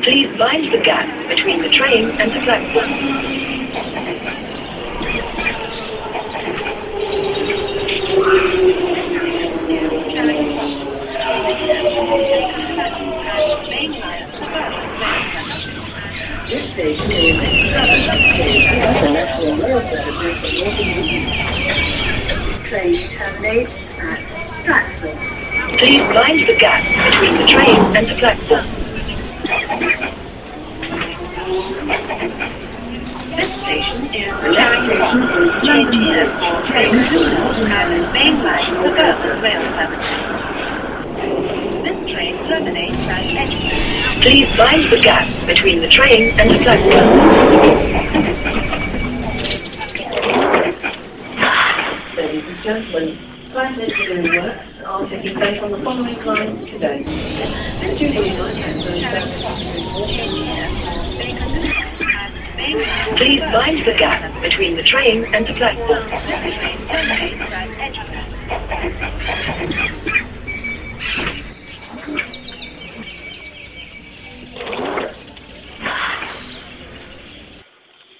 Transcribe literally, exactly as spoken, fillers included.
Please mind the gap between the train and the platform. This station is National Rail Services for Northern Train terminates at Stratford. Please mind the gap between the train and the platform. This station is Charing Cross. Change here for trains and main line suburban rail service. This train terminates at Edgware. Please mind the gap between the train and the platform. Ladies and gentlemen, line engineering works are taking place on the following lines today. Please mind the gap between the train and the platform.